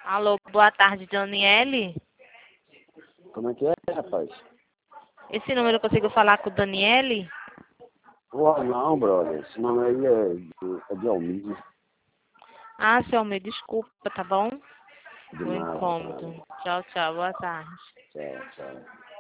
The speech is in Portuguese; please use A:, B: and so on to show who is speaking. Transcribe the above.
A: Alô, boa tarde, Daniele.
B: Como é que é, rapaz?
A: Esse número eu consigo falar com o Daniele?
B: Pô, não, brother. Esse nome aí é de Almir.
A: Ah, seu Almeida, desculpa, tá bom?
B: De
A: O
B: nada,
A: incômodo.
B: cara.
A: Tchau, tchau, boa tarde.
B: Tchau, tchau.